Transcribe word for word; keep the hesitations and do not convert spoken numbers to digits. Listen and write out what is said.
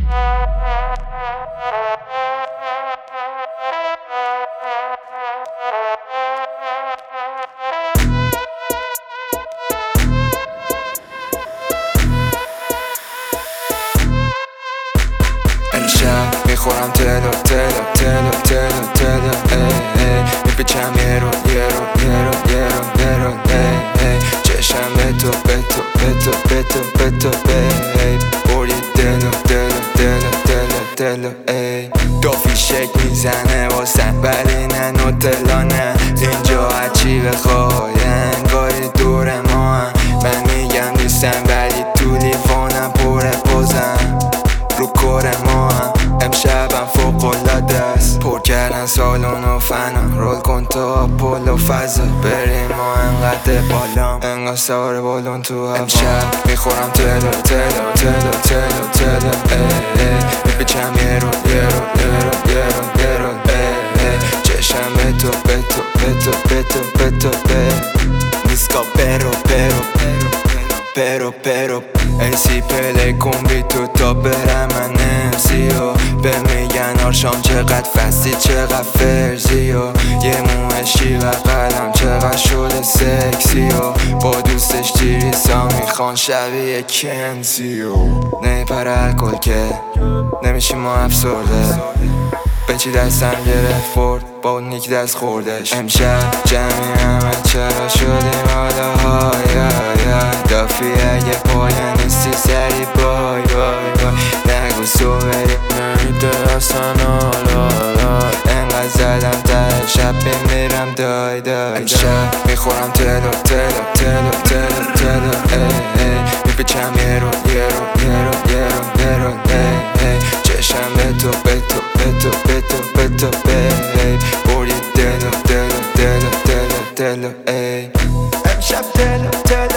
امشب میخورم تلو تلو تلو تلو تلو ای ای میپیچم یه رو یه رو یه رو یه رو یه رو ای ای چشم به تو به تو به تو به تو به تو ای بردی دلو دلو دلو دلو دلو ای دافی شک میزنه واسه ولی نه نوتلا نه اینجا هرچی بخوای انگاری دور ما هم من میگم دوستم ولی تو لیفانم پره بازم رو کار ما هم امشبم فوق‌العاده است پر کردن سالن و فنا رول کن تا آپولو فضا بریم ما انقدر بالام انگار سوار بالون تو هوا امشب میخورم تلو تلو تلو تلو تلو ای ای میپیچم یه رو یه رو یه رو یه رو یه رو ای ای چشم به تو به تو به تو به تو به تو دیسکو پرو پرو پرو پرو ایسی پلی کن بی تو تا برم من امسی و به میگن آرشام چقدر فستی چقدر فرزی و یه موهشی و قلم چقدر شده سکسی و با دوستش تیریسا میخوان شبیه کنسی و نیپر الکل که نمیشی ما افسرده بچی دستم گرفت برد با اون نیک دست خوردش امشب جمعی همه چرا شدیم حالا های های دافی اگه پایه نیستی سری بای بای بای نگو سو بری نمیده اصلا حالا انقدر زدم ته شب بمیرم دای دای امشب میخورم تلو تلو تلو تلو تلو ای ای میپیچم یه رو یه رو یه رو یه رو یه رو ای ای چشم به تو به تو به تو به تو به تو ای بردی دلو دلو دلو دلو دلو ای امشب دلو دلو